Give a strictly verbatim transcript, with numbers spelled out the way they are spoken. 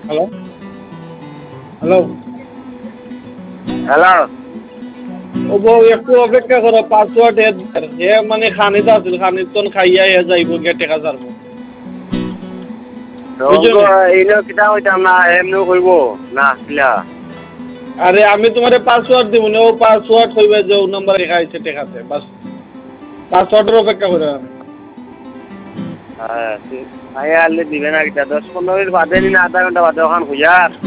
hello hello hello ও বউ একটু অপেক্ষা করো পাসওয়ার্ড হে মানে খানিত আছিল খানিত খাইয়া হে যাইব গে টেকা ছাড়বো বুঝছো রঙ্গ নি এইনো কিতা হইতাম না এমনি কইব না কিলা আরে আমি তোমার পাসওয়ার্ড দিব না ও পাসওয়ার্ড হইবে যে ও নাম্বার লেখা আছে টেকাতে বাস পাসওয়ার্ডের অপেক্ষা করে আমি হ্যাঁ আয়া আনলে দিবে না কিতা দশ পনেরো মিনিট বাদে নি না আধা ঘন্টা বাদে ওখান খুঁজার